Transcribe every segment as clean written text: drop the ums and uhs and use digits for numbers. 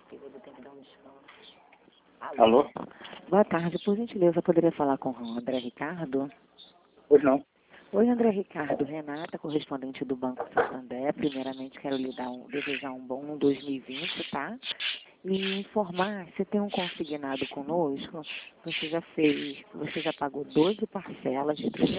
Alô? Boa tarde, por gentileza, eu poderia falar com o André Ricardo? Pois não. Oi, André Ricardo, Renata, correspondente do Banco Santander. Primeiramente, quero lhe desejar um bom 2020, tá? E informar, você tem um consignado conosco, você já pagou 12 parcelas de R$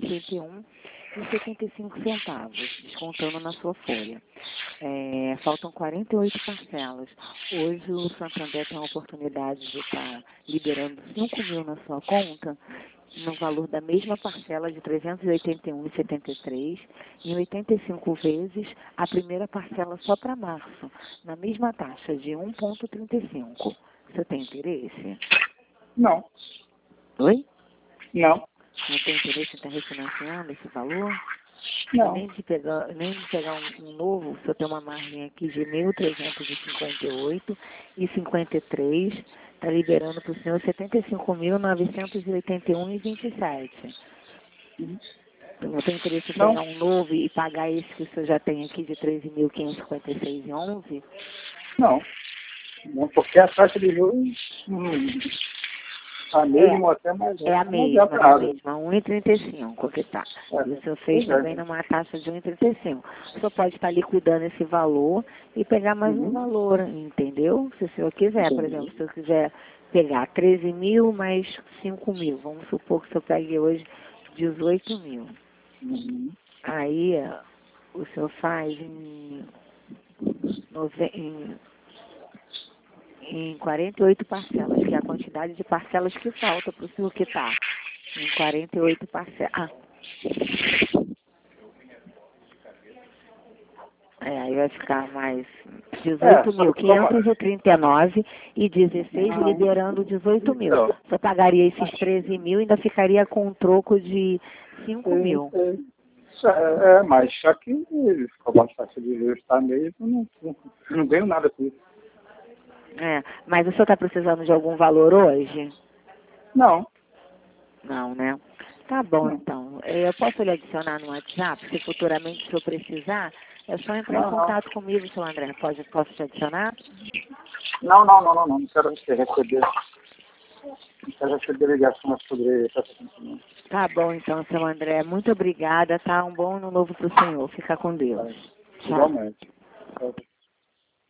381,75, descontando na sua folha. Faltam 48 parcelas. Hoje o Santander tem a oportunidade de estar liberando 5 mil na sua conta, no valor da mesma parcela de R$ 381,73, em 85 vezes, a primeira parcela só para março, na mesma taxa de 1,35. Você tem interesse? Não. Oi? Não. Não tem interesse em estar refinanciando esse valor? Não. Nem de pegar um novo, se eu tenho uma margem aqui de 1.358,53, está liberando para o senhor 75.981,27. Não tem interesse em pegar um novo e pagar esse que o senhor já tem aqui de 13.556,11? Não. Não, porque a taxa de juros a mesma até mais. É a mesma, 1,35 que está. E o senhor fez também numa taxa de 1,35. O senhor pode estar liquidando esse valor e pegar mais um valor, entendeu? Se o senhor quiser, por exemplo, se o senhor quiser pegar 13 mil mais 5 mil, vamos supor que o senhor pegue hoje 18 mil. Aí o senhor faz em 48 parcelas, que é a quantidade de parcelas que falta para o senhor quitar. Em 48 parcelas. Aí vai ficar mais 18.539,16, liberando 18 mil. Você pagaria esses 13 mil e ainda ficaria com um troco de 5 mil. Mas só que como a taxa de juros está mesmo, não ganho nada com isso. Mas o senhor está precisando de algum valor hoje? Não. Não, né? Tá bom, então. Eu posso lhe adicionar no WhatsApp, se futuramente o senhor precisar, é só entrar em contato comigo, seu André. Posso te adicionar? Não. Não quero receber. Não quero receber ligação sobre essa questão. Tá bom, então, seu André. Muito obrigada, tá? Um bom ano novo para o senhor. Fica com Deus. Tchau. Igualmente.